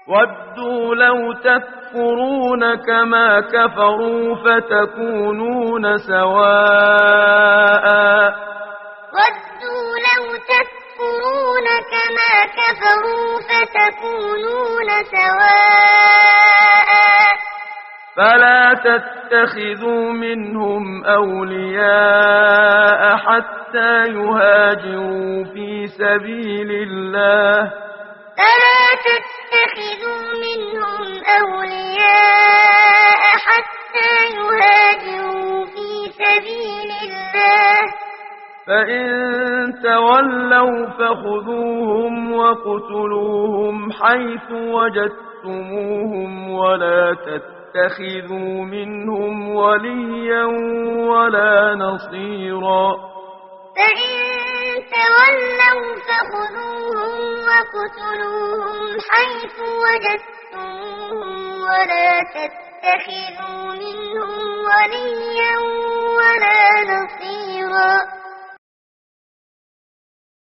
ودوا لو تكفرون كما كفروا فتكونون سواء ودوا لو تكفرون كما كفروا فتكونون سواء فلا تتخذوا منهم أولياء حتى يهاجروا في سبيل الله فلا تتخذوا منهم أولياء حتى يهاجروا في سبيل الله فإن تولوا فخذوهم وقتلوهم حيث وجدتموهم ولا تتخذوا منهم وليا ولا نصيرا فإن تولوا فخذوهم وقتلوهم حيث وجدتموهم ولا تتخذوا منهم